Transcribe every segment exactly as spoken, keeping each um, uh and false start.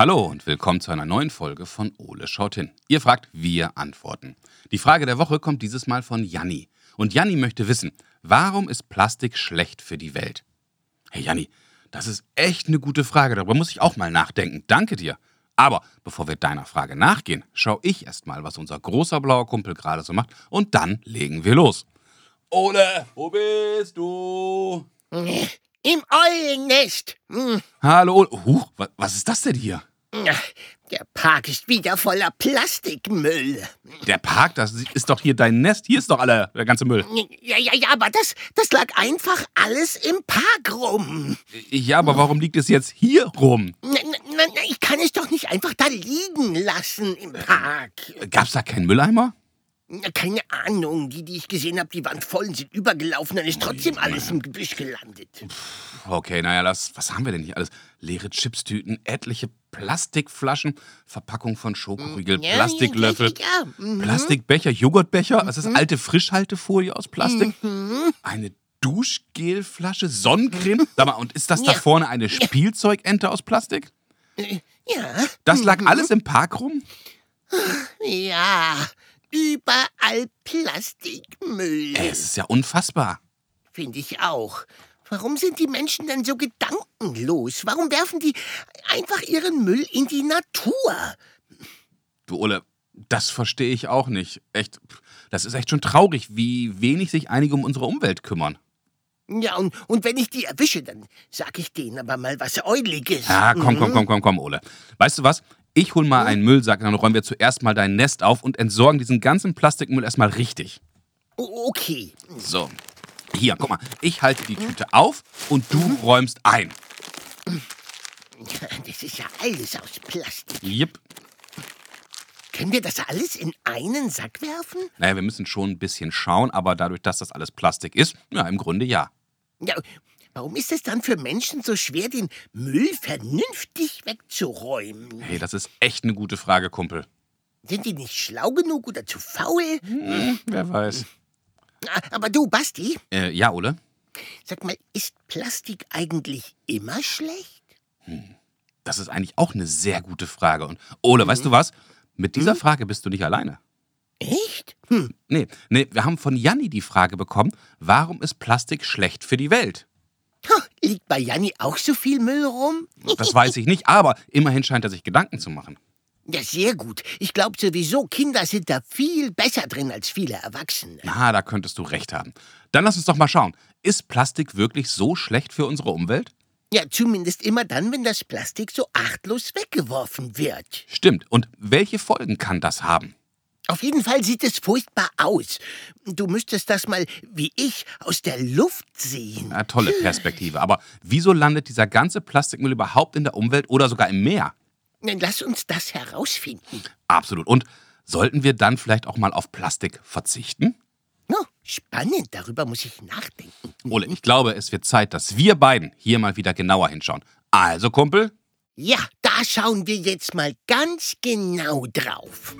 Hallo und willkommen zu einer neuen Folge von Ole schaut hin. Ihr fragt, wir antworten. Die Frage der Woche kommt dieses Mal von Janni. Und Janni möchte wissen, warum ist Plastik schlecht für die Welt? Hey Janni, das ist echt eine gute Frage, darüber muss ich auch mal nachdenken. Danke dir. Aber bevor wir deiner Frage nachgehen, schaue ich erst mal, was unser großer blauer Kumpel gerade so macht und dann legen wir los. Ole, wo bist du? Im Eulennest. Hm. Hallo Ole. Huch, wa- was ist das denn hier? Der Park ist wieder voller Plastikmüll. Der Park, das ist doch hier dein Nest. Hier ist doch alle, der ganze Müll. Ja, ja, ja, aber das, das lag einfach alles im Park rum. Ja, aber warum liegt es jetzt hier rum? Na, na, na, ich kann es doch nicht einfach da liegen lassen im Park. Gab's da keinen Mülleimer? Na, keine Ahnung. Die, die ich gesehen habe, die waren voll und sind übergelaufen. Dann ist trotzdem alles im Gebüsch gelandet. Okay, naja, das, was haben wir denn hier alles? Leere Chipstüten, etliche Plastikflaschen, Verpackung von Schokoriegel, Ja, Plastiklöffel, ja, ja, ja. Mhm. Plastikbecher, Joghurtbecher, das ist alte Frischhaltefolie aus Plastik, Mhm. eine Duschgelflasche, Sonnencreme. Sag mal, und ist das da Ja. vorne eine Spielzeugente aus Plastik? Ja, Das lag alles im Park rum? ja. Überall Plastikmüll. Ey, es ist ja unfassbar. Finde ich auch. Warum sind die Menschen denn so gedankenlos? Warum werfen die einfach ihren Müll in die Natur? Du Ole, das verstehe ich auch nicht. Echt, das ist echt schon traurig, wie wenig sich einige um unsere Umwelt kümmern. Ja, und, und wenn ich die erwische, dann sag ich denen aber mal was Äuliges. Ja, komm, komm, komm, komm, komm, Ole. Weißt du was? Ich hol mal einen Müllsack, dann räumen wir zuerst mal dein Nest auf und entsorgen diesen ganzen Plastikmüll erstmal richtig. O- Okay. So, hier, guck mal. Ich halte die Tüte auf und du räumst ein. Das ist ja alles aus Plastik. Jipp. Können wir das alles in einen Sack werfen? Naja, wir müssen schon ein bisschen schauen, aber dadurch, dass das alles Plastik ist, ja, im Grunde ja. Ja, warum ist es dann für Menschen so schwer, den Müll vernünftig wegzuräumen? Hey, das ist echt eine gute Frage, Kumpel. Sind die nicht schlau genug oder zu faul? Hm, wer weiß. Ah, Aber du, Basti, Äh, ja, Ole? sag mal, ist Plastik eigentlich immer schlecht? Das ist eigentlich auch eine sehr gute Frage. Und Ole, weißt du was? Mit dieser Frage bist du nicht alleine. Echt? Hm. Nee, nee, wir haben von Janni die Frage bekommen, warum ist Plastik schlecht für die Welt? Ha, liegt bei Janni auch so viel Müll rum? Das weiß ich nicht, aber immerhin scheint er sich Gedanken zu machen. Ja, sehr gut. Ich glaube sowieso, Kinder sind da viel besser drin als viele Erwachsene. Na, da könntest du recht haben. Dann lass uns doch mal schauen. Ist Plastik wirklich so schlecht für unsere Umwelt? Ja, zumindest immer dann, wenn das Plastik so achtlos weggeworfen wird. Stimmt. Und welche Folgen kann das haben? Auf jeden Fall sieht es furchtbar aus. Du müsstest das mal, wie ich, aus der Luft sehen. Na, tolle Perspektive. Aber wieso landet dieser ganze Plastikmüll überhaupt in der Umwelt oder sogar im Meer? Dann lass uns das herausfinden. Absolut. Und sollten wir dann vielleicht auch mal auf Plastik verzichten? Oh, spannend, darüber muss ich nachdenken. Ole, ich glaube, es wird Zeit, dass wir beiden hier mal wieder genauer hinschauen. Also, Kumpel, Ja, da schauen wir jetzt mal ganz genau drauf.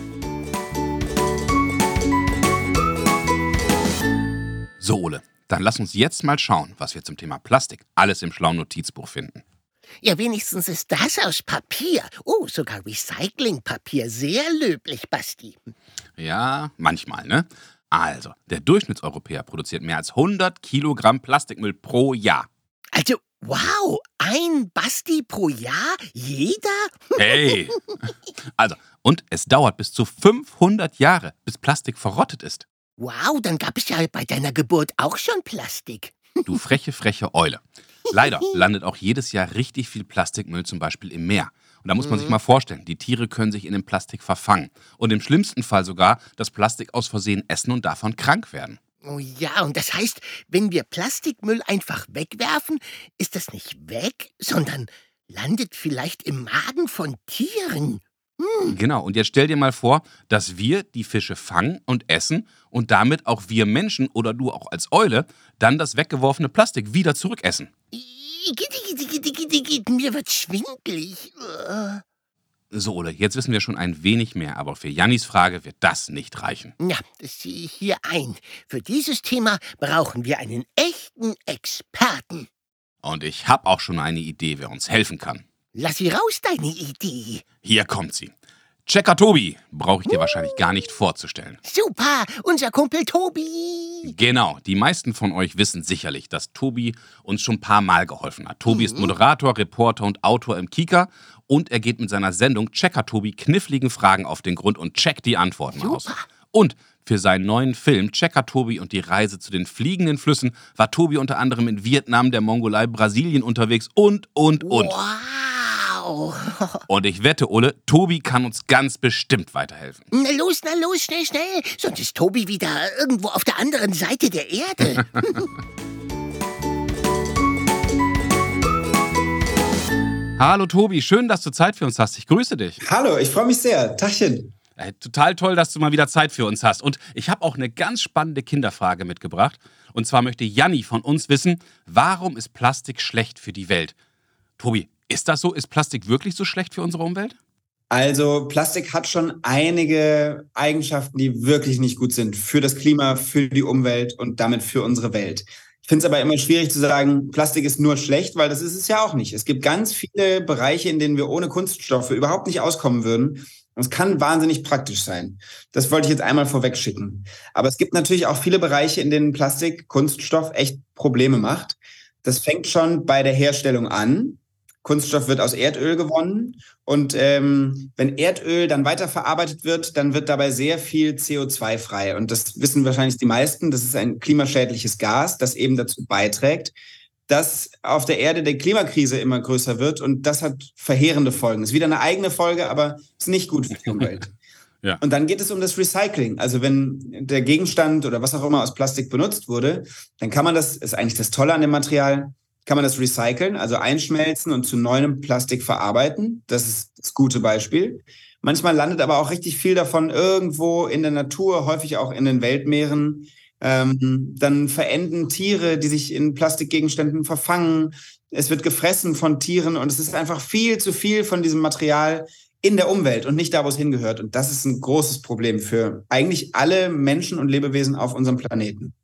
so Ole, dann lass uns jetzt mal schauen, was wir zum Thema Plastik alles im schlauen Notizbuch finden. Ja, wenigstens ist das aus Papier. Oh, sogar Recyclingpapier. Sehr löblich, Basti. Ja, manchmal, ne? Also, der Durchschnittseuropäer produziert mehr als hundert Kilogramm Plastikmüll pro Jahr. Also, wow, ein Basti pro Jahr? Jeder? Hey! Also, und es dauert bis zu fünfhundert Jahre, bis Plastik verrottet ist. Wow, dann gab es ja bei deiner Geburt auch schon Plastik. Du freche, freche Eule. Leider landet auch jedes Jahr richtig viel Plastikmüll zum Beispiel im Meer. Und da muss man sich mal vorstellen, die Tiere können sich in dem Plastik verfangen. Und im schlimmsten Fall sogar das Plastik aus Versehen essen und davon krank werden. Oh ja, und das heißt, wenn wir Plastikmüll einfach wegwerfen, ist das nicht weg, sondern landet vielleicht im Magen von Tieren. Genau, und jetzt stell dir mal vor, dass wir die Fische fangen und essen und damit auch wir Menschen oder du auch als Eule dann das weggeworfene Plastik wieder zurückessen. Mir wird schwindelig. So, Ole, jetzt wissen wir schon ein wenig mehr, aber für Jannis Frage wird das nicht reichen. Ja, das sehe ich hier ein. Für dieses Thema brauchen wir einen echten Experten. Und ich habe auch schon eine Idee, wer uns helfen kann. Lass sie raus, deine Idee. Hier kommt sie. Checker Tobi brauche ich dir wahrscheinlich gar nicht vorzustellen. Super, unser Kumpel Tobi. Genau, die meisten von euch wissen sicherlich, dass Tobi uns schon ein paar Mal geholfen hat. Tobi ist Moderator, Reporter und Autor im Kika und er geht mit seiner Sendung Checker Tobi kniffligen Fragen auf den Grund und checkt die Antworten Super. aus. Und für seinen neuen Film Checker Tobi und die Reise zu den fliegenden Flüssen war Tobi unter anderem in Vietnam, der Mongolei, Brasilien unterwegs und, und, und. Wow. Und ich wette, Ole, Tobi kann uns ganz bestimmt weiterhelfen. Na los, na los, schnell, schnell. Sonst ist Tobi wieder irgendwo auf der anderen Seite der Erde. Hallo Tobi, schön, dass du Zeit für uns hast. Ich grüße dich. Hallo, ich freue mich sehr. Tachchen. Äh, total toll, dass du mal wieder Zeit für uns hast. Und ich habe auch eine ganz spannende Kinderfrage mitgebracht. Und zwar möchte Janni von uns wissen, warum ist Plastik schlecht für die Welt? Tobi, ist das so? Ist Plastik wirklich so schlecht für unsere Umwelt? Also Plastik hat schon einige Eigenschaften, die wirklich nicht gut sind für das Klima, für die Umwelt und damit für unsere Welt. Ich finde es aber immer schwierig zu sagen, Plastik ist nur schlecht, weil das ist es ja auch nicht. Es gibt ganz viele Bereiche, in denen wir ohne Kunststoffe überhaupt nicht auskommen würden. Und es kann wahnsinnig praktisch sein. Das wollte ich jetzt einmal vorweg schicken. Aber es gibt natürlich auch viele Bereiche, in denen Plastik, Kunststoff echt Probleme macht. Das fängt schon bei der Herstellung an. Kunststoff wird aus Erdöl gewonnen und ähm, wenn Erdöl dann weiterverarbeitet wird, dann wird dabei sehr viel C O zwei frei. Und das wissen wahrscheinlich die meisten. Das ist ein klimaschädliches Gas, das eben dazu beiträgt, dass auf der Erde die Klimakrise immer größer wird und das hat verheerende Folgen. Das ist wieder eine eigene Folge, aber ist nicht gut für die Umwelt. Ja. Und dann geht es um das Recycling. Also wenn der Gegenstand oder was auch immer aus Plastik benutzt wurde, dann kann man das, ist eigentlich das Tolle an dem Material, kann man das recyceln, also einschmelzen und zu neuem Plastik verarbeiten. Das ist das gute Beispiel. Manchmal landet aber auch richtig viel davon irgendwo in der Natur, häufig auch in den Weltmeeren. Ähm, dann verenden Tiere, die sich in Plastikgegenständen verfangen. Es wird gefressen von Tieren und es ist einfach viel zu viel von diesem Material in der Umwelt und nicht da, wo es hingehört. Und das ist ein großes Problem für eigentlich alle Menschen und Lebewesen auf unserem Planeten.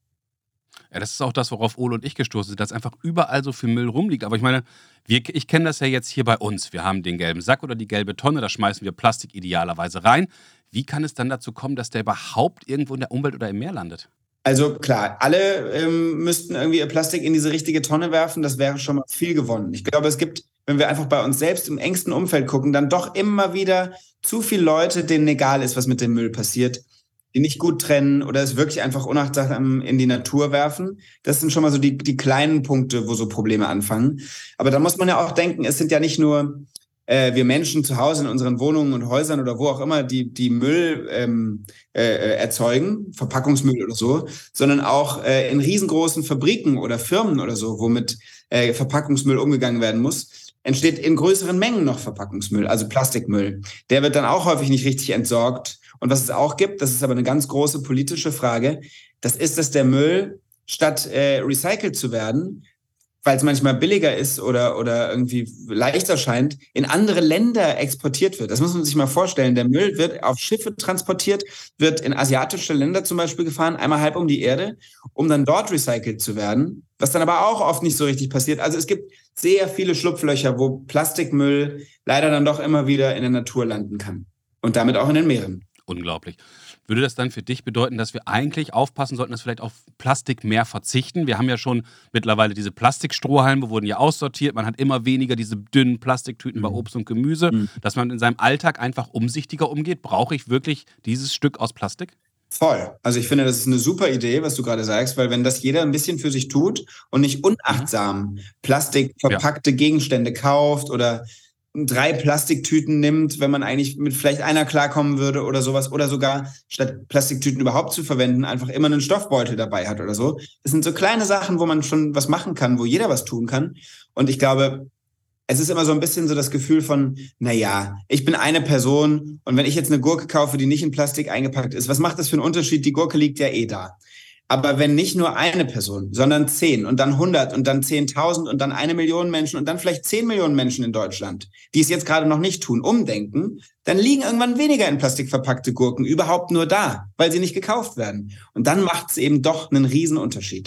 Ja, das ist auch das, worauf Ole und ich gestoßen sind, dass einfach überall so viel Müll rumliegt. Aber ich meine, wir, ich kenne das ja jetzt hier bei uns. Wir haben den gelben Sack oder die gelbe Tonne, da schmeißen wir Plastik idealerweise rein. Wie kann es dann dazu kommen, dass der überhaupt irgendwo in der Umwelt oder im Meer landet? Also klar, alle ähm, müssten irgendwie ihr Plastik in diese richtige Tonne werfen. Das wäre schon mal viel gewonnen. Ich glaube, es gibt, wenn wir einfach bei uns selbst im engsten Umfeld gucken, dann doch immer wieder zu viele Leute, denen egal ist, was mit dem Müll passiert, die nicht gut trennen oder es wirklich einfach unachtsam in die Natur werfen. Das sind schon mal so die, die kleinen Punkte, wo so Probleme anfangen. Aber da muss man ja auch denken, es sind ja nicht nur äh, wir Menschen zu Hause in unseren Wohnungen und Häusern oder wo auch immer, die, die Müll ähm, äh, erzeugen, Verpackungsmüll oder so, sondern auch äh, in riesengroßen Fabriken oder Firmen oder so, womit äh, Verpackungsmüll umgegangen werden muss, entsteht in größeren Mengen noch Verpackungsmüll, also Plastikmüll. Der wird dann auch häufig nicht richtig entsorgt. Und was es auch gibt, das ist aber eine ganz große politische Frage, das ist, dass der Müll, statt äh, recycelt zu werden, weil es manchmal billiger ist oder, oder irgendwie leichter scheint, in andere Länder exportiert wird. Das muss man sich mal vorstellen. Der Müll wird auf Schiffe transportiert, wird in asiatische Länder zum Beispiel gefahren, einmal halb um die Erde, um dann dort recycelt zu werden, was dann aber auch oft nicht so richtig passiert. Also es gibt sehr viele Schlupflöcher, wo Plastikmüll leider dann doch immer wieder in der Natur landen kann und damit auch in den Meeren. Unglaublich. Würde das dann für dich bedeuten, dass wir eigentlich aufpassen sollten, dass wir vielleicht auf Plastik mehr verzichten? Wir haben ja schon mittlerweile diese Plastikstrohhalme, wurden ja aussortiert. Man hat immer weniger diese dünnen Plastiktüten mhm. bei Obst und Gemüse. Mhm. Dass man in seinem Alltag einfach umsichtiger umgeht. Brauche ich wirklich dieses Stück aus Plastik? Voll. Also ich finde, das ist eine super Idee, was du gerade sagst, weil wenn das jeder ein bisschen für sich tut und nicht unachtsam mhm. plastikverpackte ja. Gegenstände kauft oder drei Plastiktüten nimmt, wenn man eigentlich mit vielleicht einer klarkommen würde oder sowas, oder sogar statt Plastiktüten überhaupt zu verwenden, einfach immer einen Stoffbeutel dabei hat oder so. Das sind so kleine Sachen, wo man schon was machen kann, wo jeder was tun kann. Und ich glaube, es ist immer so ein bisschen so das Gefühl von, naja, ich bin eine Person und wenn ich jetzt eine Gurke kaufe, die nicht in Plastik eingepackt ist, was macht das für einen Unterschied? Die Gurke liegt ja eh da. Aber wenn nicht nur eine Person, sondern zehn und dann hundert und dann zehntausend und dann eine Million Menschen und dann vielleicht zehn Millionen Menschen in Deutschland, die es jetzt gerade noch nicht tun, umdenken, dann liegen irgendwann weniger in Plastik verpackte Gurken überhaupt nur da, weil sie nicht gekauft werden. Und dann macht es eben doch einen riesen Unterschied.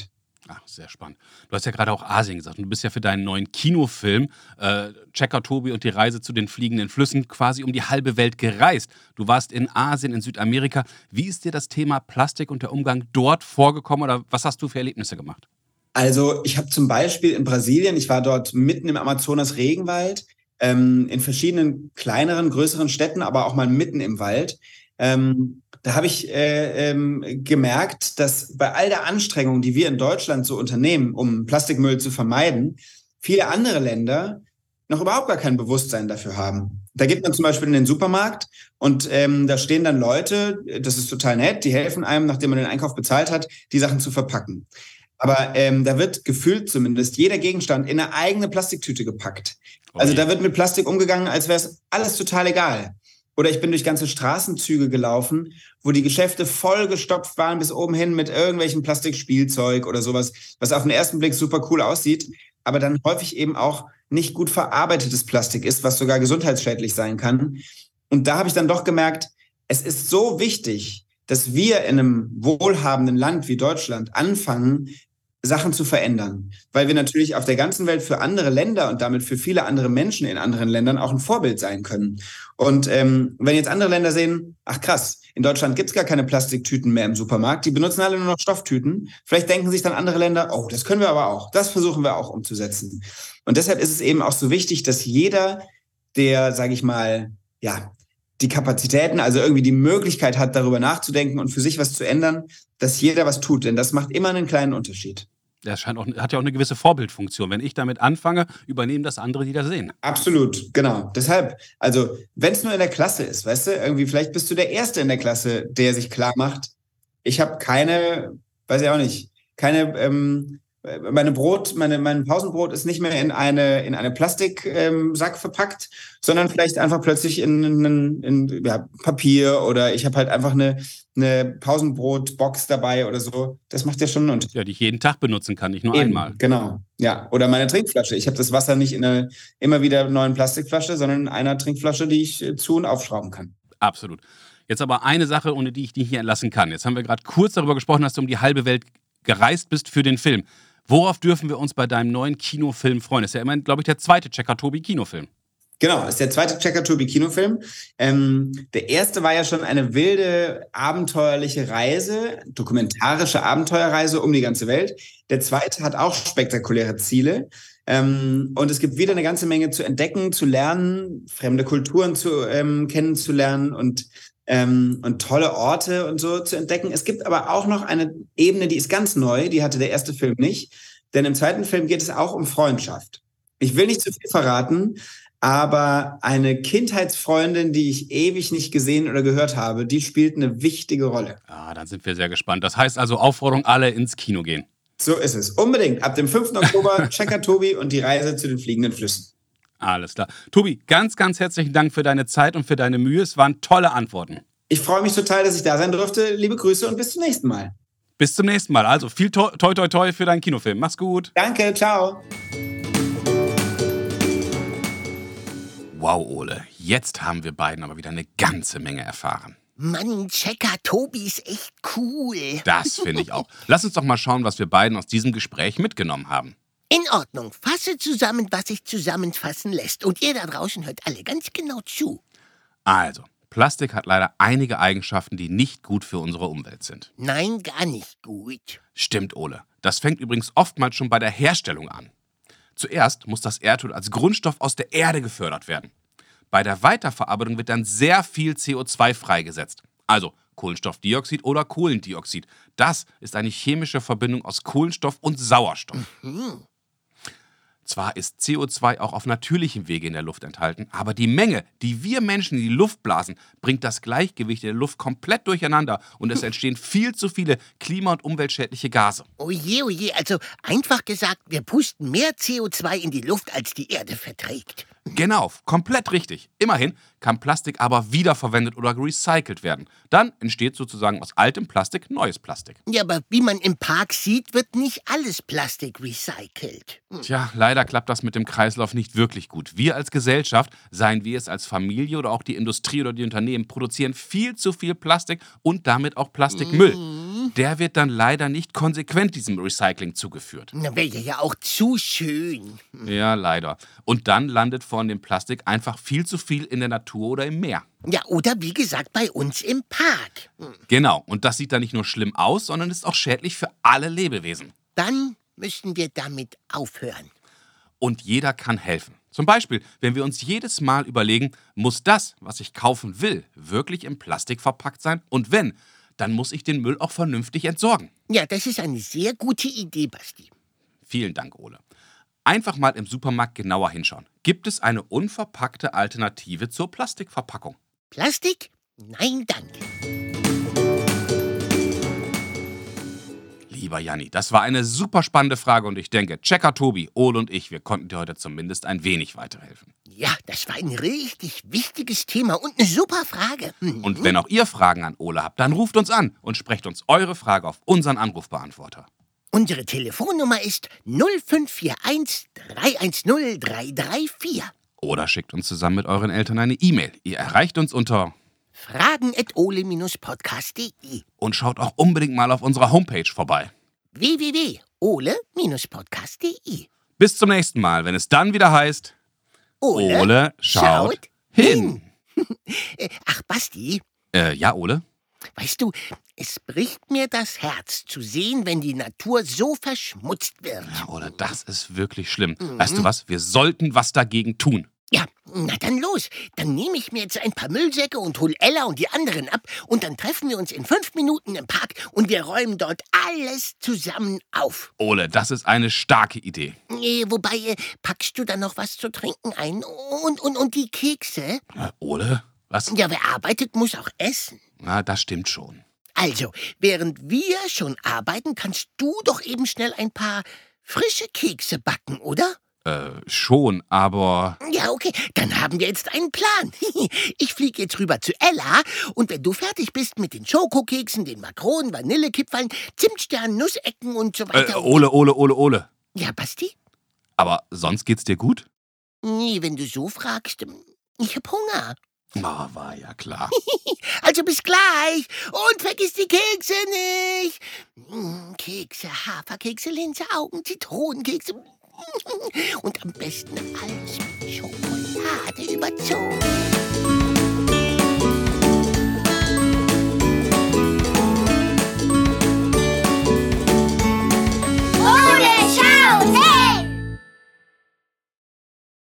Ach, sehr spannend. Du hast ja gerade auch Asien gesagt und du bist ja für deinen neuen Kinofilm äh, Checker Tobi und die Reise zu den fliegenden Flüssen quasi um die halbe Welt gereist. Du warst in Asien, in Südamerika. Wie ist dir das Thema Plastik und der Umgang dort vorgekommen oder was hast du für Erlebnisse gemacht? Also ich habe zum Beispiel in Brasilien, ich war dort mitten im Amazonas-Regenwald, ähm, in verschiedenen kleineren, größeren Städten, aber auch mal mitten im Wald. Ähm, da habe ich äh, ähm, gemerkt, dass bei all der Anstrengung, die wir in Deutschland so unternehmen, um Plastikmüll zu vermeiden, viele andere Länder noch überhaupt gar kein Bewusstsein dafür haben. Da geht man zum Beispiel in den Supermarkt und ähm, da stehen dann Leute, das ist total nett, die helfen einem, nachdem man den Einkauf bezahlt hat, die Sachen zu verpacken. Aber ähm, da wird gefühlt zumindest jeder Gegenstand in eine eigene Plastiktüte gepackt. Also da wird mit Plastik umgegangen, als wäre es alles total egal. Oder ich bin durch ganze Straßenzüge gelaufen, wo die Geschäfte vollgestopft waren bis oben hin mit irgendwelchem Plastikspielzeug oder sowas, was auf den ersten Blick super cool aussieht, aber dann häufig eben auch nicht gut verarbeitetes Plastik ist, was sogar gesundheitsschädlich sein kann. Und da habe ich dann doch gemerkt, es ist so wichtig, dass wir in einem wohlhabenden Land wie Deutschland anfangen, Sachen zu verändern. Weil wir natürlich auf der ganzen Welt für andere Länder und damit für viele andere Menschen in anderen Ländern auch ein Vorbild sein können. Und ähm, wenn jetzt andere Länder sehen, ach krass, in Deutschland gibt's gar keine Plastiktüten mehr im Supermarkt, die benutzen alle nur noch Stofftüten, vielleicht denken sich dann andere Länder, oh, das können wir aber auch, das versuchen wir auch umzusetzen. Und deshalb ist es eben auch so wichtig, dass jeder, der, sage ich mal, ja, die Kapazitäten, also irgendwie die Möglichkeit hat, darüber nachzudenken und für sich was zu ändern, dass jeder was tut. Denn das macht immer einen kleinen Unterschied. Das scheint auch, hat ja auch eine gewisse Vorbildfunktion. Wenn ich damit anfange, übernehmen das andere, die das sehen. Absolut, genau. Deshalb, also wenn es nur in der Klasse ist, weißt du, irgendwie vielleicht bist du der Erste in der Klasse, der sich klar macht, ich habe keine, weiß ich auch nicht, keine, ähm, meine Brot, meine, mein Pausenbrot ist nicht mehr in eine, in eine Plastiksack ähm, verpackt, sondern vielleicht einfach plötzlich in, in, in ja, Papier oder ich habe halt einfach eine, eine Pausenbrotbox dabei oder so. Das macht ja schon einen Unterschied. Ja, die ich jeden Tag benutzen kann, nicht nur Eben, einmal. genau, ja. Oder meine Trinkflasche. Ich habe das Wasser nicht in einer immer wieder neuen Plastikflasche, sondern in einer Trinkflasche, die ich äh, zu- und aufschrauben kann. Absolut. Jetzt aber eine Sache, ohne die ich dich hier entlassen kann. Jetzt haben wir gerade kurz darüber gesprochen, dass du um die halbe Welt gereist bist für den Film. Worauf dürfen wir uns bei deinem neuen Kinofilm freuen? Das ist ja immerhin, glaube ich, der zweite Checker Tobi Kinofilm. Genau, das ist der zweite Checker Tobi Kinofilm. Ähm, der erste war ja schon eine wilde, abenteuerliche Reise, dokumentarische Abenteuerreise um die ganze Welt. Der zweite hat auch spektakuläre Ziele. Ähm, und es gibt wieder eine ganze Menge zu entdecken, zu lernen, fremde Kulturen zu ähm, kennenzulernen und Ähm, und tolle Orte und so zu entdecken. Es gibt aber auch noch eine Ebene, die ist ganz neu, die hatte der erste Film nicht. Denn im zweiten Film geht es auch um Freundschaft. Ich will nicht zu viel verraten, aber eine Kindheitsfreundin, die ich ewig nicht gesehen oder gehört habe, die spielt eine wichtige Rolle. Ah, dann sind wir sehr gespannt. Das heißt also Aufforderung, alle ins Kino gehen. So ist es. Unbedingt. Ab dem fünften Oktober Checker Tobi und die Reise zu den fliegenden Flüssen. Alles klar. Tobi, ganz, ganz herzlichen Dank für deine Zeit und für deine Mühe. Es waren tolle Antworten. Ich freue mich total, dass ich da sein durfte. Liebe Grüße und bis zum nächsten Mal. Bis zum nächsten Mal. Also viel toi, toi, toi, toi für deinen Kinofilm. Mach's gut. Danke, ciao. Wow, Ole, jetzt haben wir beiden aber wieder eine ganze Menge erfahren. Mann, Checker Tobi ist echt cool. Das finde ich auch. Lass uns doch mal schauen, was wir beiden aus diesem Gespräch mitgenommen haben. In Ordnung. Fasse zusammen, was sich zusammenfassen lässt. Und ihr da draußen hört alle ganz genau zu. Also, Plastik hat leider einige Eigenschaften, die nicht gut für unsere Umwelt sind. Nein, gar nicht gut. Stimmt, Ole. Das fängt übrigens oftmals schon bei der Herstellung an. Zuerst muss das Erdöl als Grundstoff aus der Erde gefördert werden. Bei der Weiterverarbeitung wird dann sehr viel C O zwei freigesetzt. Also Kohlenstoffdioxid oder Kohlendioxid. Das ist eine chemische Verbindung aus Kohlenstoff und Sauerstoff. Mhm. Zwar ist C O zwei auch auf natürlichem Wege in der Luft enthalten, aber die Menge, die wir Menschen in die Luft blasen, bringt das Gleichgewicht in der Luft komplett durcheinander und es entstehen viel zu viele klima- und umweltschädliche Gase. Oje, oje, also einfach gesagt, wir pusten mehr C O zwei in die Luft, als die Erde verträgt. Genau, komplett richtig. Immerhin kann Plastik aber wiederverwendet oder recycelt werden. Dann entsteht sozusagen aus altem Plastik neues Plastik. Ja, aber wie man im Park sieht, wird nicht alles Plastik recycelt. Hm. Tja, leider klappt das mit dem Kreislauf nicht wirklich gut. Wir als Gesellschaft, seien wir es als Familie oder auch die Industrie oder die Unternehmen, produzieren viel zu viel Plastik und damit auch Plastikmüll. Mhm. der wird dann leider nicht konsequent diesem Recycling zugeführt. Na, wäre ja auch zu schön. Ja, leider. Und dann landet von dem Plastik einfach viel zu viel in der Natur oder im Meer. Ja, oder wie gesagt, bei uns im Park. Genau, und das sieht dann nicht nur schlimm aus, sondern ist auch schädlich für alle Lebewesen. Dann müssen wir damit aufhören. Und jeder kann helfen. Zum Beispiel, wenn wir uns jedes Mal überlegen, muss das, was ich kaufen will, wirklich im Plastik verpackt sein? Und wenn, dann muss ich den Müll auch vernünftig entsorgen. Ja, das ist eine sehr gute Idee, Basti. Vielen Dank, Ole. Einfach mal im Supermarkt genauer hinschauen. Gibt es eine unverpackte Alternative zur Plastikverpackung? Plastik? Nein, danke. Lieber Janni, das war eine super spannende Frage und ich denke, Checker Tobi, Ole und ich, wir konnten dir heute zumindest ein wenig weiterhelfen. Ja, das war ein richtig wichtiges Thema und eine super Frage. Mhm. Und wenn auch ihr Fragen an Ole habt, dann ruft uns an und sprecht uns eure Frage auf unseren Anrufbeantworter. Unsere Telefonnummer ist null fünf vier eins, drei eins null, drei drei vier. Oder schickt uns zusammen mit euren Eltern eine E-Mail. Ihr erreicht uns unter fragen at ole podcast punkt de und schaut auch unbedingt mal auf unserer Homepage vorbei. w w w punkt ole podcast punkt de. Bis zum nächsten Mal, wenn es dann wieder heißt Ole, Ole schaut, schaut hin. hin. Ach, Basti, Äh, ja, Ole? weißt du, es bricht mir das Herz zu sehen, wenn die Natur so verschmutzt wird. Ja, Ole, das ist wirklich schlimm. Weißt du was? Wir sollten was dagegen tun. Ja, na dann los. Dann nehme ich mir jetzt ein paar Müllsäcke und hol Ella und die anderen ab und dann treffen wir uns in fünf Minuten im Park und wir räumen dort alles zusammen auf. Ole, das ist eine starke Idee. Äh, wobei, äh, packst du dann noch was zu trinken ein? Und, und, und die Kekse? Äh, Ole? Was? Ja, wer arbeitet, muss auch essen. Na, das stimmt schon. Also, während wir schon arbeiten, kannst du doch eben schnell ein paar frische Kekse backen, oder? Äh, schon, aber... Ja, okay, dann haben wir jetzt einen Plan. Ich fliege jetzt rüber zu Ella und wenn du fertig bist mit den Schokokeksen, den Makronen, Vanillekipferln, Zimtsternen, Nussecken und so Äh, weiter. Ole, Ole, Ole, Ole. Ja, Basti? Aber sonst geht's dir gut? Nee, wenn du so fragst, ich hab Hunger. Oh, war ja klar. Also bis gleich und vergiss die Kekse nicht. Mm, Kekse, Haferkekse, Linse, Augen, Zitronenkekse und am besten alles mit Schokolade.